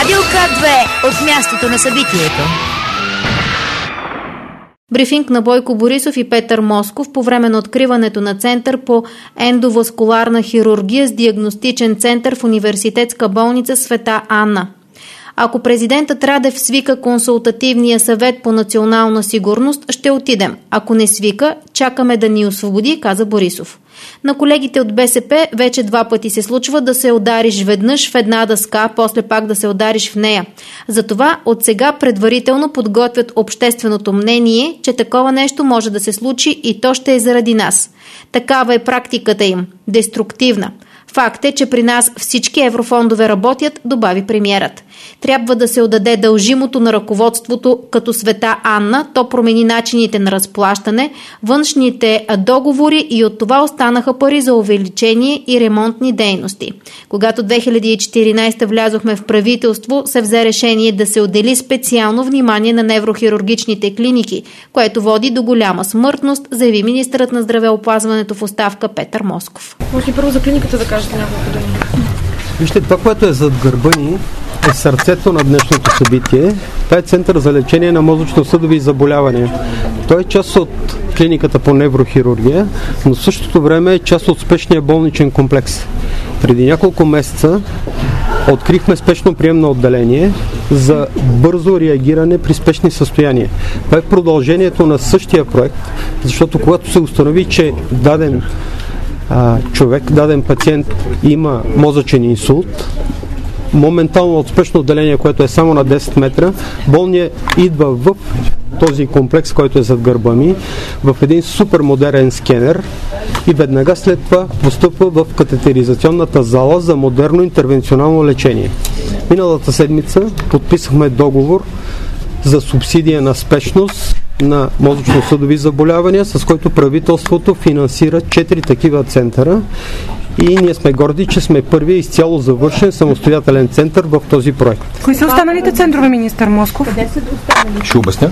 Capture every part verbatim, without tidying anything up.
Радио К две от мястото на събитието. Брифинг на Бойко Борисов и Петър Москов по време на откриването на Център по ендоваскуларна хирургия с диагностичен център в Университетска болница Света Анна. Ако президентът Радев свика консултативния съвет по национална сигурност, ще отидем. Ако не свика, чакаме да ни освободи, каза Борисов. На колегите от БСП вече два пъти се случва да се удариш веднъж в една дъска, после пак да се удариш в нея. Затова от сега предварително подготвят общественото мнение, че такова нещо може да се случи и то ще е заради нас. Такава е практиката им. Деструктивна. Факт е, че при нас всички еврофондове работят, добави премиерът. Трябва да се отдаде дължимото на ръководството като Света Анна, то промени начините на разплащане, външните договори и от това останаха пари за увеличение и ремонтни дейности. Когато две хиляди и четиринадесета влязохме в правителство, се взе решение да се отдели специално внимание на неврохирургичните клиники, което води до голяма смъртност, заяви министърът на здравеопазването в оставка Петър Москов. Може ли първо за клиниката да кажете няколко думи? Вижте, това, което е зад гърба ни, е сърцето на днешното събитие. Това е център за лечение на мозъчно-съдови заболявания. Той е част от клиниката по неврохирургия, но в същото време е част от спешния болничен комплекс. Преди няколко месеца открихме спешно приемно отделение за бързо реагиране при спешни състояния. Това е продължението на същия проект, защото когато се установи, че даден а, човек, даден пациент има мозъчен инсулт, моментално от спешно отделение, което е само на десет метра, болният идва в този комплекс, който е зад гърба ми, в един супер модерен скенер и веднага след това постъпва в катетеризационната зала за модерно интервенционално лечение. Миналата седмица подписахме договор за субсидия на спешност на мозъчно-съдови заболявания, с който правителството финансира четири такива центъра. И ние сме горди, че сме първият изцяло завършен самостоятелен център в този проект. Кои са останалите центрове, министър Москов? Къде са останалите? Ще обясня.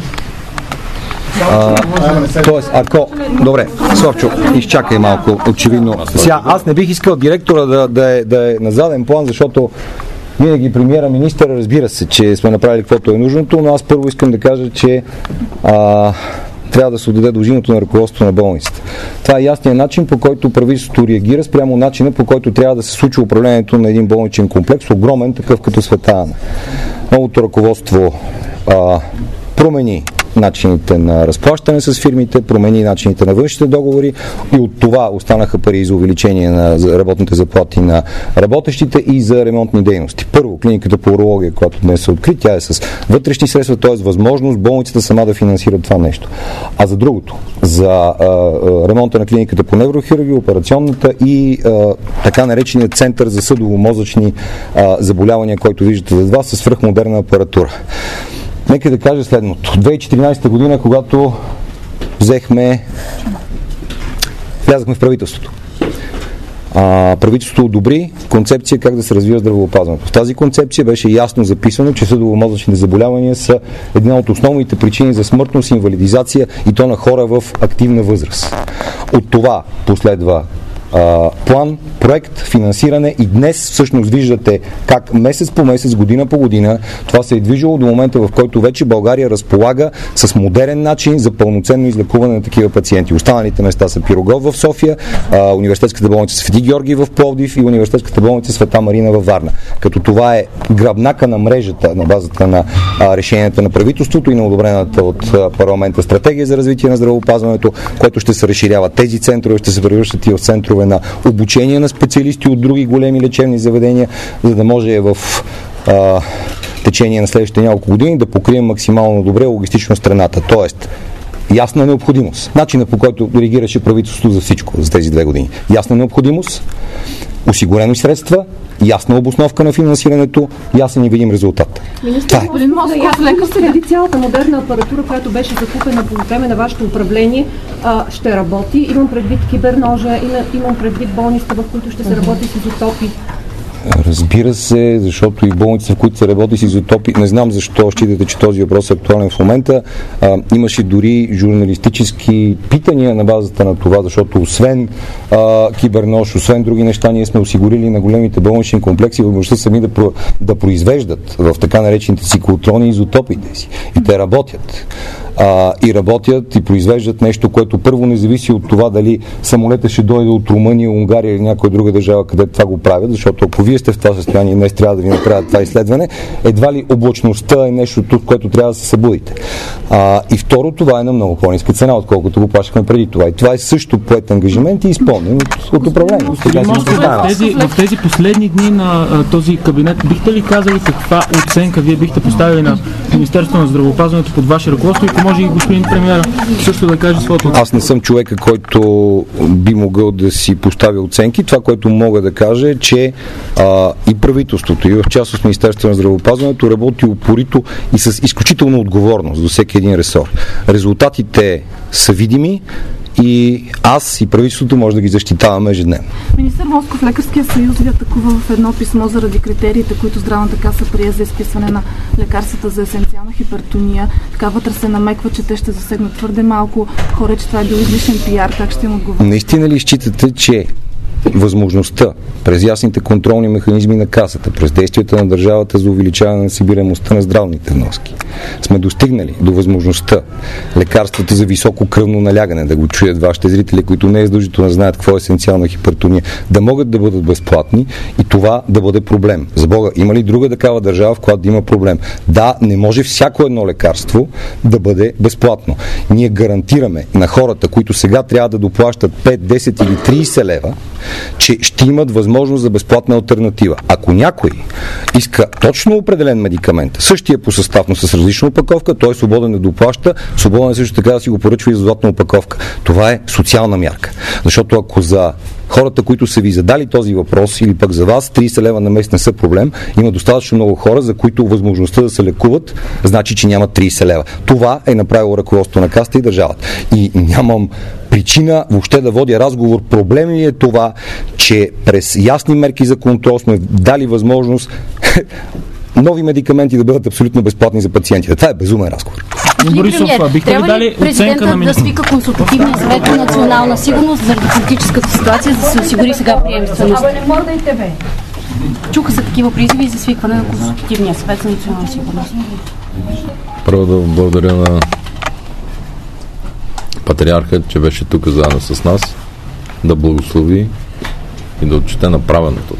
А, тоест, ако... Добре, Славчо, изчакай малко, очевидно. Сега, аз не бих искал директора да, да, е, да е на заден план, защото винаги премиера, министър, разбира се, че сме направили каквото е нужното, но аз първо искам да кажа, че а, трябва да се отдаде дължимото на ръководството на болницата. Това е ясният начин, по който правителството реагира спрямо начина, по който трябва да се случи управлението на един болничен комплекс, огромен такъв като Света Анна. Новото ръководство а, промени начините на разплащане с фирмите, промени начините на външните договори и от това останаха пари за увеличение на работните заплати на работещите и за ремонтни дейности. Първо, клиниката по урология, която днес се откри, тя е с вътрешни средства, т.е. възможност болницата сама да финансира това нещо. А за другото, за а, а, ремонта на клиниката по неврохирургия, операционната и а, така наречения център за съдово-мозъчни а, заболявания, който виждате зад вас, с свръхмодерна апаратура. Нека да кажа следното. две хиляди и четиринадесета година, когато взехме, влязахме в правителството. А, правителството одобри концепция как да се развива здравеопазването. В тази концепция беше ясно записано, че съдово-мозъчните заболявания са една от основните причини за смъртност и инвалидизация, и то на хора в активна възраст. От това последва план, проект, финансиране и днес всъщност виждате как месец по месец, година по година това се е движило до момента, в който вече България разполага с модерен начин за пълноценно излекуване на такива пациенти. Останалите места са Пирогов в София, Университетската болница Свети Георги в Пловдив и Университетската болница Света Марина във Варна. Като това е гръбнака на мрежата на базата на решенията на правителството и на одобрената от парламента стратегия за развитие на здравеопазването, което ще се разширява. Тези центрове ще се превръщат и в центрове на обучение на специалисти от други големи лечебни заведения, за да може в а, течение на следващите няколко години да покрием максимално добре логистично страната. Тоест, ясна необходимост. Начинът, по който реагираше правителството за всичко за тези две години. Ясна необходимост, осигурени средства, ясна обосновка на финансирането, ясен и видим резултат. Министър, господин Москов, леко следи цялата модерна апаратура, която беше закупена по време на вашето управление, а, ще работи. Имам предвид киберножа, имам предвид болниците, в които ще се работи с изотопи. Разбира се, защото и болниците, в които се работи с изотопи, не знам защо считате, че този въпрос е актуален в момента. А, имаше дори журналистически питания на базата на това, защото освен а, кибернож, освен други неща, ние сме осигурили на големите болнични комплекси възможността сами да, про, да произвеждат в така наречените циклотрони изотопите си. И те работят. А, и работят и произвеждат нещо, което първо не зависи от това дали самолета ще дойде от Румъния, Унгария или някоя друга държава, където това го правят, защото ако вие сте в това състояние и днес трябва да ви направят това изследване, едва ли облачността е нещото, което трябва да се събудите. А, и второ, това е на много по-ниска цена, отколкото го плащахме преди това. И това е също поет ангажимент и изпълнен от, от управлението. В тези, в тези последни дни на а, този кабинет, бихте ли казали каква оценка вие бихте поставили на Министерството на здравеопазването под ваше ръководство? И може и господин премиера също да каже своето. Аз не съм човека, който би могъл да си поставя оценки. Това, което мога да кажа е, че а, и правителството, и в частност Министерството на здравеопазването работи упорито и с изключителна отговорност за всеки един ресор. Резултатите са видими и аз и правителството може да ги защитаваме ежедневно. Министър Москов, Лекарския съюз ви атакува в едно писмо заради критериите, които Здравната каса прие за изписване на лекарствата за есенциална хипертония. Така вътре се намеква, че те ще засегнат твърде малко хора, че това е бил излишен пиар. Как ще им отговорите? Наистина ли считате, че възможността през ясните контролни механизми на касата, през действията на държавата за увеличаване на събираемостта на здравните вноски, сме достигнали до възможността лекарствата за високо кръвно налягане, да го чуят вашите зрители, които не е задължително да знаят какво е есенциална хипертония, да могат да бъдат безплатни и това да бъде проблем. За Бога, има ли друга такава държава, в която да има проблем? Да, не може всяко едно лекарство да бъде безплатно. Ние гарантираме на хората, които сега трябва да доплащат пет, десет или трийсет лева, че ще имат възможност за безплатна алтернатива. Ако някой иска точно определен медикамент, същия по състав, но с различна опаковка, той е свободен да доплаща, свободен е също така да си го поръчва и за златна опаковка. Това е социална мярка. Защото ако за хората, които са ви задали този въпрос или пък за вас, трийсет лева на месец не са проблем, има достатъчно много хора, за които възможността да се лекуват значи, че нямат трийсет лева. Това е направило ръководството на касата и държавата. И нямам причина въобще да водя разговор. Проблем ли е това, че през ясни мерки за контрол сме дали възможност нови медикаменти да бъдат абсолютно безплатни за пациентите. Това е безумен разговор. Борисов, бихте ли дали оценка на да свика консултативния съвет по национална сигурност заради политическата ситуация, за да се осигури сега приемственост? Чуха се такива призиви за свикване на консултативния съвет за национална сигурност. Първо да благодаря на патриарха, че беше тук заедно с нас, да благослови и да отчете направеното.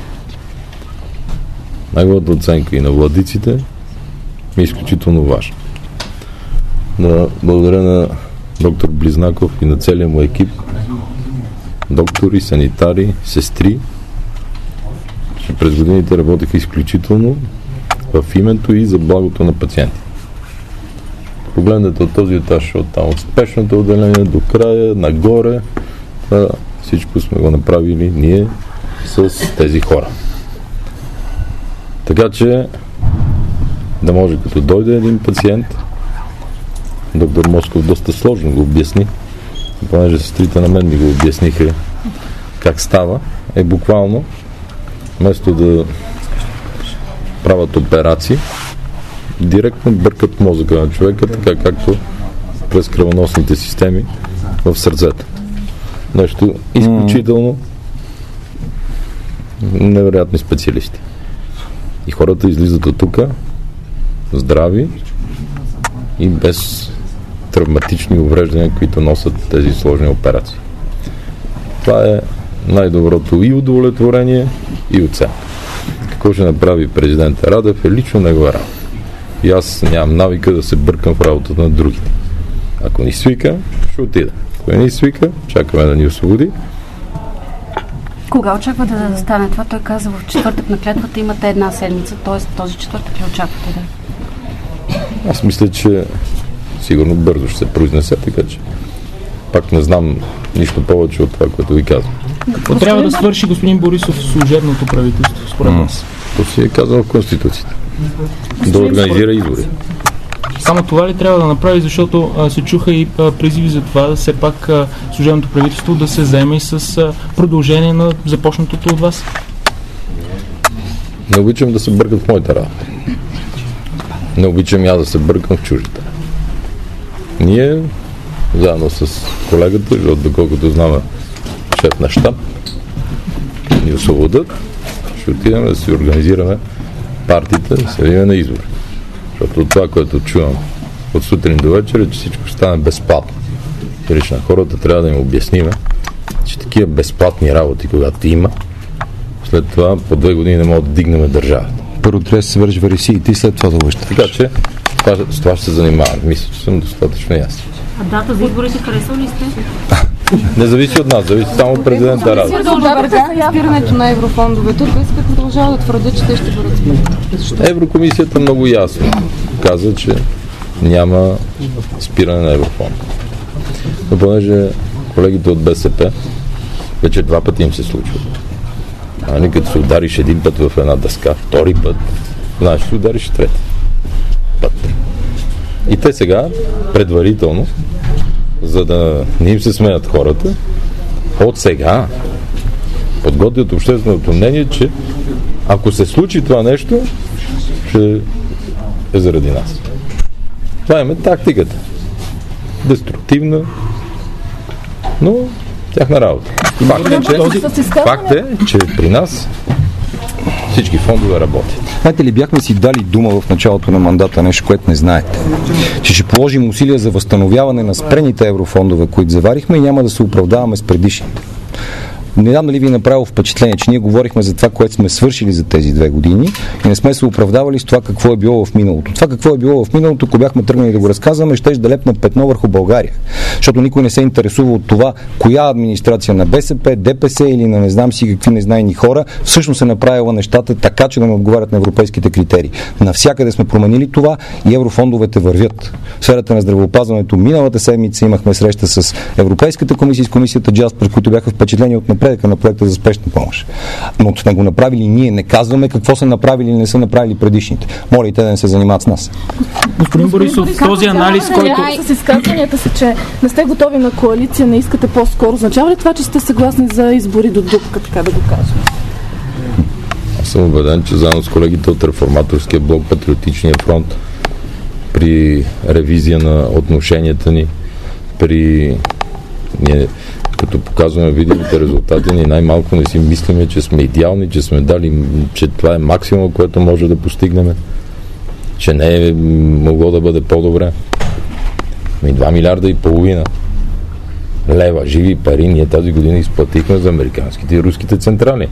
Неговата оценка и на владиците е изключително важна. Да благодаря на доктор Близнаков и на целия му екип, доктори, санитари, сестри, че през годините работеха изключително в името и за благото на пациенти. Погледнете от този етаж, от там, от спешното отделение до края, нагоре, всичко сме го направили ние с тези хора. Така че да може като дойде един пациент, доктор Москов доста сложно го обясни, понеже сестрите на мен ми го обясниха как става, е буквално вместо да правят операции, директно бъркат мозъка на човека, така както през кръвоносните системи в сърцето. Нещо изключително невероятни специалисти. И хората излизат от тук здрави и без травматични увреждания, които носят тези сложни операции. Това е най-доброто и удовлетворение, и оценка. Какво ще направи президента Радев е лично негова работа. И аз нямам навика да се бъркам в работата на другите. Ако ни свика, ще отида. Ако не ни свика, чакаме да ни освободи. Кога очаквате да стане това? Той каза в четвъртък на клетвата имате една седмица, т.е. този четвъртък ли очаквате да? Аз мисля, че сигурно бързо ще се произнесе, така че пак не знам нищо повече от това, което ви казвам. Какво трябва да свърши господин Борисов служебното правителство, според вас? То си е казано в Конституцията. Да организира избори. Само това ли трябва да направи, защото а, се чуха и а, призиви за това, да все пак а, служебното правителство да се заеме и с а, продължение на започнатото от вас? Не обичам да се бъркам в моята работа. Не обичам я да се бъркам в чуждата. Ние, заедно с колегата, защото доколкото знаме шеф на щаб, ни освободят, ще отидем да си организираме партията, да се видим на избори. Защото от това, което чувам от сутрин до вечер, е, че всичко ще стане безплатно. Прилично на хората трябва да им обясниме, че такива безплатни работи, когато има, след това по две години не могат да дигнем държавата. Първо трябва да се свържи вересиите и след това да връщаш. Така че това, с това ще се занимавам. Мисля, че съм достатъчно ясен. А дата за изборите харесал ли сте? Не зависи от нас, зависи само от президента Радев. Продължавате за спирането на еврофондовете. БСП продължава да твърдят, че те ще бъдат спирани. Еврокомисията много ясно каза, че няма спиране на еврофонд. Но понеже колегите от БСП вече два пъти им се случва. А не като се удариш един път в една дъска, втори път, знаеш, се удариш трети път. И те сега, предварително, за да не им се смеят хората, от сега подготвят общественото мнение, че ако се случи това нещо, ще е заради нас. Това е тактиката. Деструктивна, но тяхна работа. Факт е, че, факт е, че при нас всички фондове работят. Знаете ли, бяхме си дали дума в началото на мандата, нещо, което не знаете, че ще положим усилия за възстановяване на спрените еврофондове, които заварихме, и няма да се оправдаваме с предишните. Не знам дали ви е направило впечатление, че ние говорихме за това, което сме свършили за тези две години и не сме се оправдавали с това какво е било в миналото. Това какво е било в миналото, ако бяхме тръгнали да го разказваме, ще да лепне петно върху България. Защото никой не се интересува от това, коя администрация на БСП, ДПС или на не знам си какви незнайни хора всъщност е направила нещата така, че да не отговарят на европейските критерии. Навсякъде сме променили това и еврофондовете вървят. В сферата на здравеопазването миналата седмица имахме среща с Европейската комисия и с комисията Джаспер, които бяха впечатлени от напредъка на проекта за спешна помощ. Но сме го направили ние, не казваме какво са направили или не са направили предишните. Моля и те да не се занимават с нас. Господин Борисов, този анализ, който... С изказванията си, че не сте готови на коалиция, не искате по-скоро. Означава ли това, че сте съгласни за избори до дупка, така да го кажем? Аз съм убеден, че заедно с колегите от Реформаторския блок, Патриотичния фронт, при ревизия на отношенията ни, при... Ние, като показваме видимите резултати ни, най-малко не си мислиме, че сме идеални, че сме дали, че това е максимум, което може да постигнем, че не е могло да бъде по-добре. И два милиарда и половина лева живи пари ние тази година изплатихме за американските и руските централи.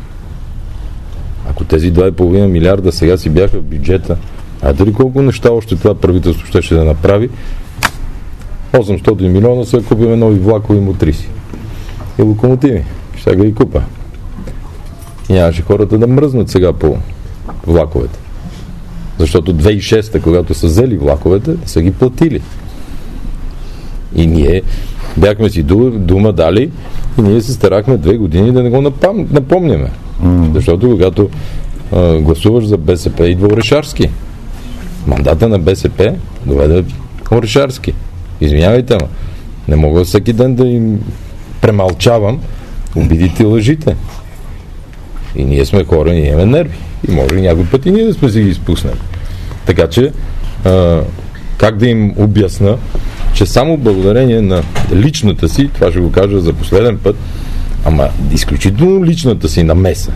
Ако тези два и половина милиарда сега си бяха в бюджета, а дали колко неща още това правителство ще, ще да направи? осемстотин милиона са купиме нови влакови мотриси и локомотиви. Ще ги купа. И нямаше хората да мръзнат сега по влаковете. Защото две хиляди и шеста, когато са взели влаковете, са ги платили. И ние бяхме си дума, дума дали и ние се старахме две години да не го напам, напомняме. Mm. Защото когато а, гласуваш за БСП, идва Орешарски. Мандата на БСП доведе Орешарски. Извинявайте, ма. Не мога всеки ден да им премълчавам обидите и лъжите. И ние сме хора, ние имаме нерви. И може и някой път и ние да сме си ги изпуснали. Така че, а, как да им обясна, че само благодарение на личната си, това ще го кажа за последен път, ама изключително личната си намеса,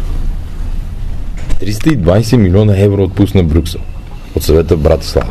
триста и двадесет милиона евро отпусна Брюксел от съвета в Братислава.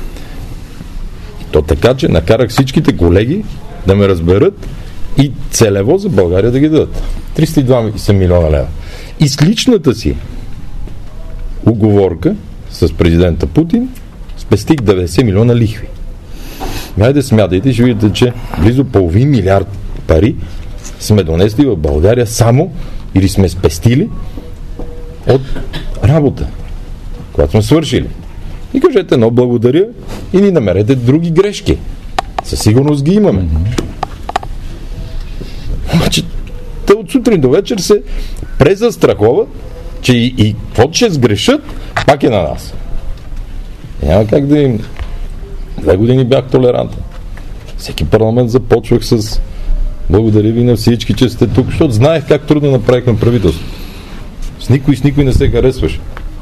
И то така, че накарах всичките колеги да ме разберат и целево за България да ги дадат. триста и двадесет милиона лева. И с личната си уговорка с президента Путин спестих деветдесет милиона лихви. Хайде смятайте, ще видите, че близо половин милиард пари сме донесли в България само или сме спестили от работа, която сме свършили. И кажете, но благодаря и ни намерете други грешки. Със сигурност ги имаме. Значи, те от сутрин до вечер се презастраховат, че и, и каквото ще сгрешат, пак е на нас. Няма как да им... Две години бях толерантен. Всеки парламент започвах с благодаря ви на всички, че сте тук, защото знаех как трудно направихме правителство. С никой, с никой не се харесваш.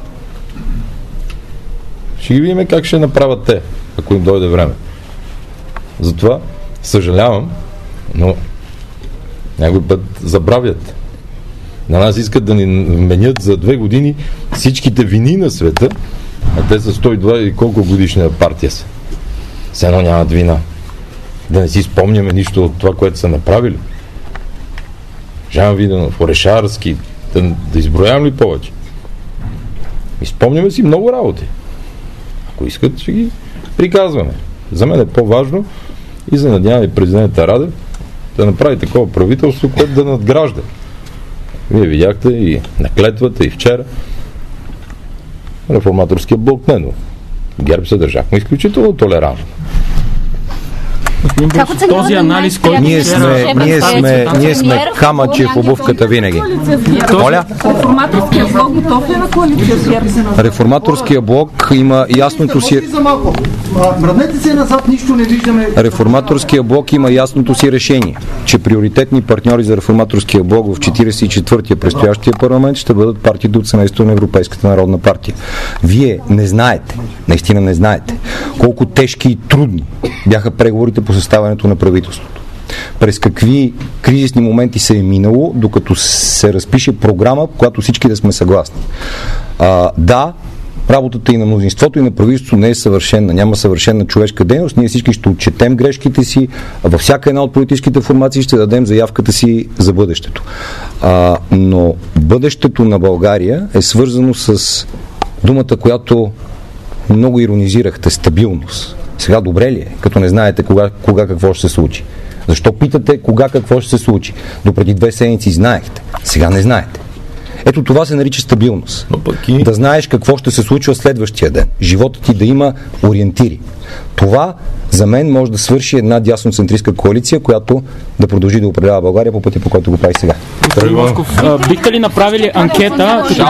Ще ги видим как ще направят те, ако им дойде време. Затова съжалявам, но някой път забравят. На нас искат да ни менят за две години всичките вини на света, а те са сто и двадесет и колко годишна партия са. Все едно нямат вина. Да не си спомняме нищо от това, което са направили. Жан Виденов, Орешарски, да, да изброявам ли повече? И спомняме си много работи. Ако искат, ще ги приказваме. За мен е по-важно и за надяваме президента Радев да направи такова правителство, което да надгражда. Вие видяхте и на клетвата, и вчера. Реформаторския блок не, но ГЕРБ се държахме изключително толерантно. Този анализ, който ние сме, ние сме, ние сме камъче в обувката винаги. Моля? Реформаторския блок готов ли на коалиция с ГЕРБ? Реформаторския блок има ясното си... Върнете се назад, нищо не виждаме. Реформаторския блок има ясното си решение, че приоритетни партньори за Реформаторския блок в четиридесет и четвъртия предстоящия парламент ще бъдат партиите от семейството на Европейската народна партия. Вие не знаете, наистина не знаете, колко тежки и трудни бяха преговорите по съставянето на правителството. През какви кризисни моменти се е минало, докато се разпише програма, в която всички да сме съгласни. А, да, работата и на мнозинството, и на правителството не е съвършена. Няма съвършена човешка дейност. Ние всички ще отчетем грешките си. Във всяка една от политическите формации ще дадем заявката си за бъдещето. А, но бъдещето на България е свързано с думата, която много иронизирахте – стабилност. Сега добре ли е, като не знаете кога, кога какво ще се случи? Защо питате кога какво ще се случи? Допреди две седмици знаехте, сега не знаете. Ето това се нарича стабилност. И... Да знаеш какво ще се случва следващия ден. Животът ти да има ориентири. Това за мен може да свърши една дясноцентристка коалиция, която да продължи да управлява България по пътя, по който го прави сега. Москов, бихте ли направили анкета, като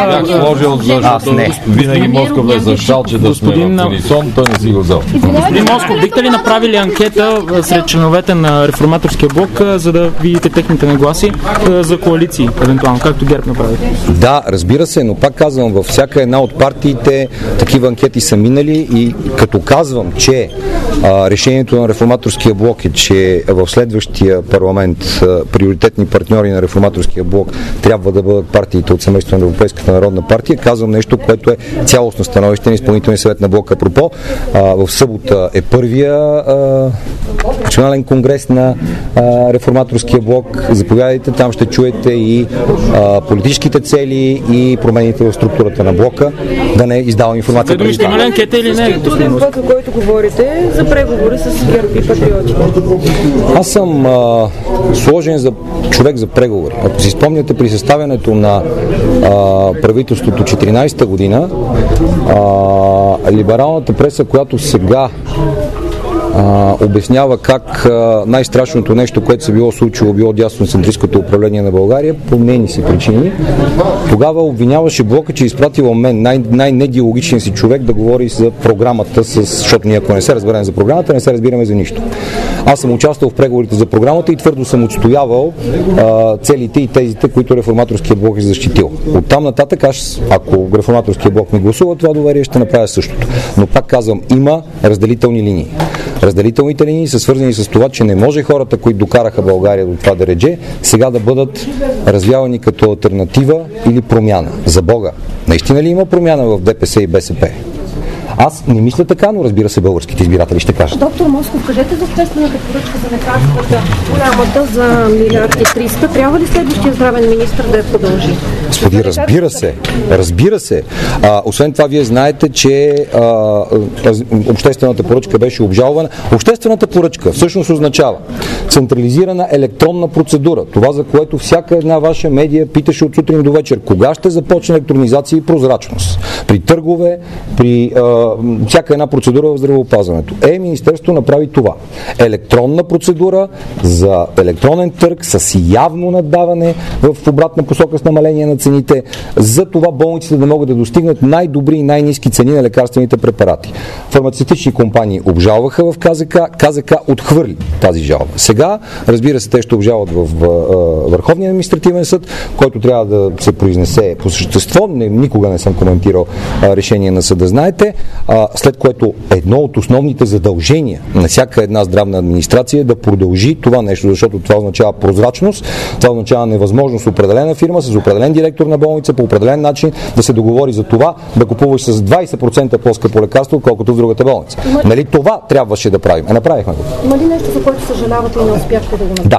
ГЕРБ... Аз не. Винаги Москов е за шалче да сме в унисон, той не си го взел. Господин Москов, бихте ли направили анкета сред членовете на Реформаторския блок, за да видите техните нагласи за коалиции, евентуално, както ГЕРБ направи? Да, разбира се, но пак казвам, във всяка една от партиите такива анкети са минали и като казвам, че а, решението на Реформаторския блок е, че в следващия парламент а, приоритетни партньори на Реформаторския блок трябва да бъдат партиите от семейството на Европейската народна партия. Казвам нещо, което е цялостно становище на изпълнителния съвет на блока. Апропо, а, в събота е първия а, национален конгрес на а, Реформаторския блок. Заповядайте, там ще чуете и а, политическите цели и промените в структурата на блока. Да не издавам информация. Вие ще има ли анкета или не? Господин блока, който говорите за преговори с ГЕРБ и патриотите? Аз съм а, сложен за човек за преговори. Ако си спомняте при съставянето на а, правителството четиринадесета година, а, либералната преса, която сега Uh, обяснява как uh, най-страшното нещо, което се било случило, било дясноцентристското управление на България, по нейни си причини. Тогава обвиняваше блока, че е изпратила мен, най- най-недиалогичен си човек, да говори за програмата, с... защото ние ако не се разберем за програмата, не се разбираме за нищо. Аз съм участвал в преговорите за програмата и твърдо съм отстоявал uh, целите и тезите, които Реформаторския блок е защитил. Оттам нататък, аз, ако Реформаторския блок ми гласува това доверие, ще направя същото. Но пак казвам, има разделителни линии. Разделителните линии са свързани с това, че не може хората, които докараха България до това дередже, сега да бъдат развявани като алтернатива или промяна. За Бога, наистина ли има промяна в ДПС и БСП? Аз не мисля така, но разбира се, българските избиратели ще кажат. Доктор Москов, кажете за обществената поръчка за лекарствата, голямата за милиард и триста. Трябва ли следващия здравен министр да я продължи? Господи, разбира се. Разбира се. А, освен това, вие знаете, че а, обществената поръчка беше обжалвана. Обществената поръчка всъщност означава централизирана електронна процедура. Това, за което всяка една ваша медия питаше от сутрин до вечер. Кога ще започне електронизация и прозрачност? При търгове, при а, всяка една процедура в здравеопазването. Е, Министерството направи това. Електронна процедура за електронен търг с явно наддаване в обратна посока с намаление на на цените, за това болниците да могат да достигнат най-добри и най-ниски цени на лекарствените препарати. Фармацевтични компании обжалваха в КЗК, КЗК отхвърли тази жалба. Сега, разбира се, те ще обжалват в Върховния административен съд, който трябва да се произнесе по същество. Не, никога не съм коментирал а, решение на съда, знаете, а, след което едно от основните задължения на всяка една здравна администрация е да продължи това нещо, защото това означава прозрачност, това означава невъзможност определена фирма с определен директор на болница по определен начин да се договори за това да купуваш с двайсет процента по-скъпо лекарство, колкото в другата болница. Има... Нали това трябваше да правим? Е, направихме го. Има ли нещо, за което съжалявате и не успяхте да го направите? Да.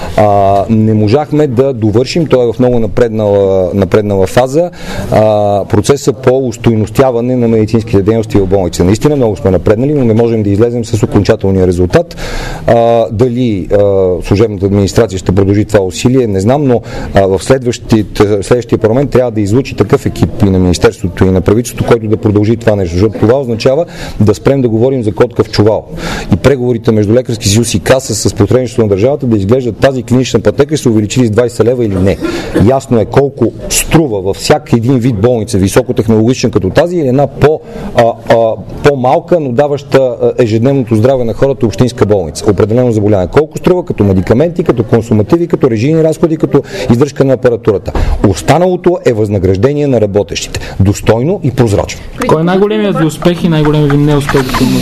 А, не можахме да довършим, той е в много напреднала, напреднала фаза, а, процеса по устойностяване на медицинските дейности в болница. Наистина много сме напреднали, но не можем да излезем с окончателния резултат. А, дали а, служебната администрация ще продължи това усилие, не знам, но а, в следващия парламент трябва да излучи такъв екип и на Министерството и на правителството, който да продължи това нещо, защото това означава да спрем да говорим за котка в чувал. И преговорите между Лекарски съюз и Каса с посредничеството на държавата да изглеждат тази клинична пътека и се увеличили с двайсет лева или не. Ясно е колко струва във всяка един вид болница, високотехнологична като тази или една по, а, а, по-малка, но даваща ежедневното здраве на хората общинска болница. Определено заболяване. Колко струва като медикаменти, като консумативи, като режийни разходи, като издръжка на апаратурата. Останалото е възнаграждение на работещите. Достойно и прозрачно. Кой е най-големият ви успех и най-големият ви неуспех?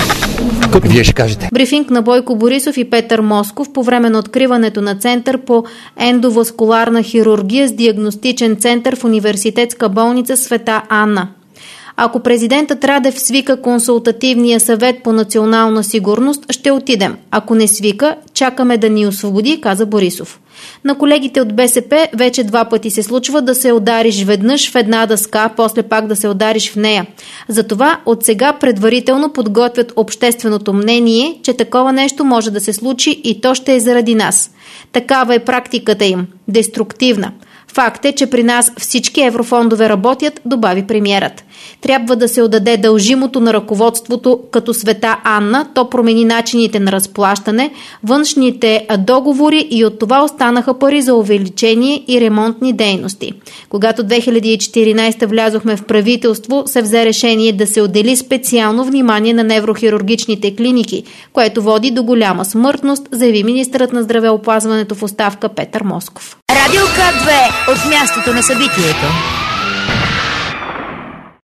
Като вие ще кажете. Брифинг на Бойко Борисов и Петър Москов по време на откриването на Център по ендоваскуларна хирургия с диагностичен център в Университетска болница Света Анна. Ако президентът Радев свика консултативния съвет по национална сигурност, ще отидем. Ако не свика, чакаме да ни освободи, каза Борисов. На колегите от БСП вече два пъти се случва да се удариш веднъж в една дъска, после пак да се удариш в нея. Затова от сега предварително подготвят общественото мнение, че такова нещо може да се случи и то ще е заради нас. Такава е практиката им. Деструктивна. Факт е, че при нас всички еврофондове работят, добави премиерът. Трябва да се отдаде дължимото на ръководството като Света Анна, то промени начините на разплащане, външните договори и от това останаха пари за увеличение и ремонтни дейности. Когато две хиляди и четиринайсета влязохме в правителство, се взе решение да се отдели специално внимание на неврохирургичните клиники, което води до голяма смъртност, заяви министърът на здравеопазването в оставка Петър Москов. Радио К две от мястото на събитието.